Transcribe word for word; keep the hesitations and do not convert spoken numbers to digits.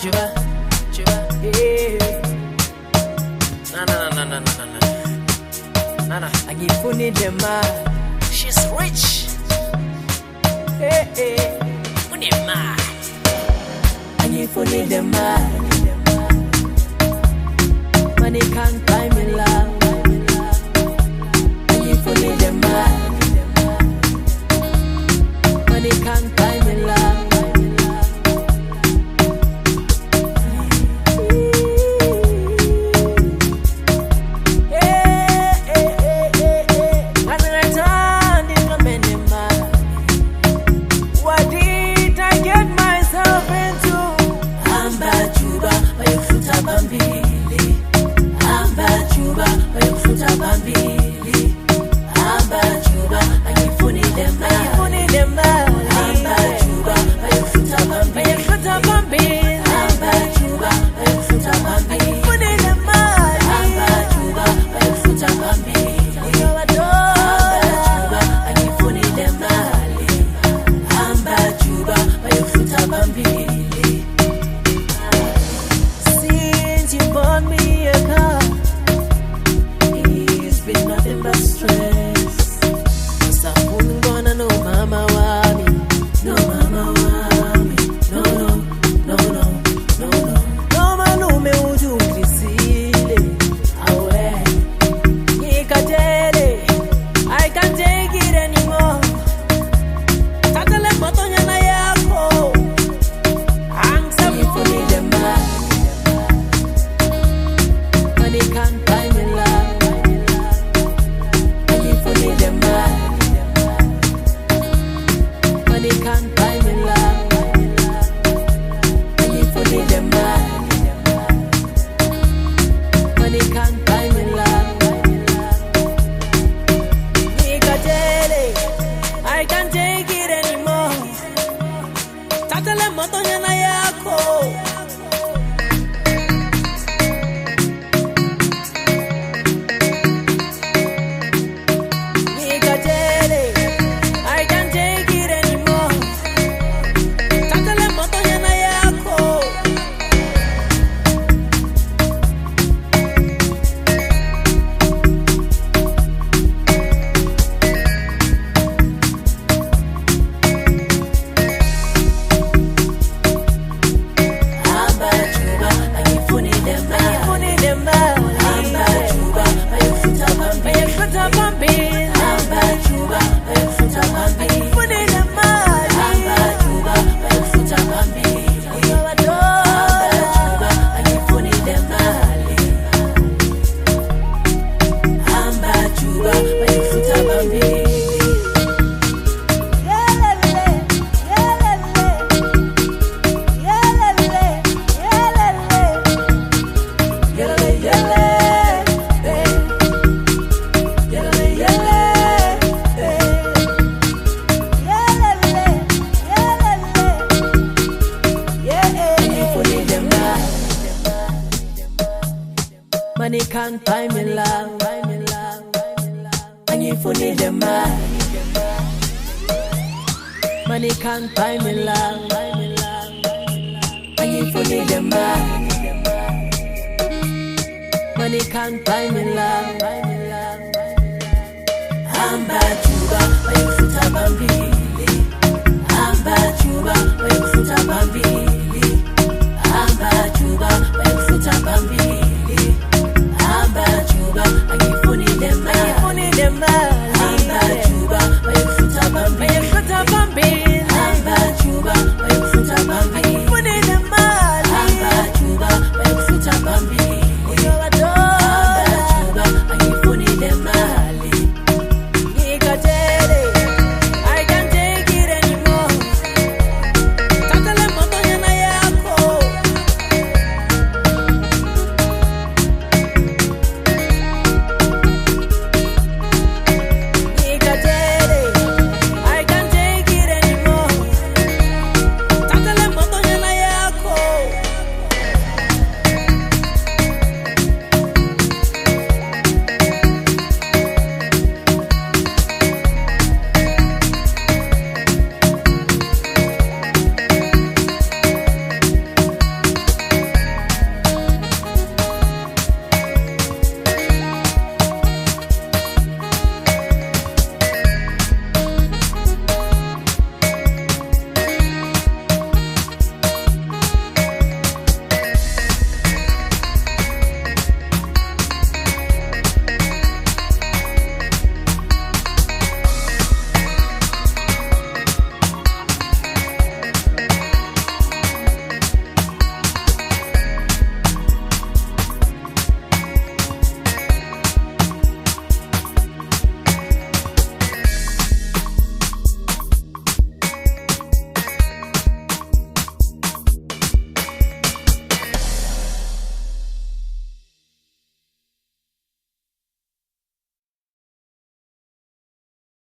Juba, Juba, yeah. Na na na na na na na. Na na. I give funny them man. She's rich. Hey hey. Funny man. I give funny them man. Money can't buy me love. I give funny them man. Money can't buy me love. Money can't buy me love. And if you need them man, money can't buy me love. And if you need them man, money can't buy me love. I'm bad, you got my foot up and be.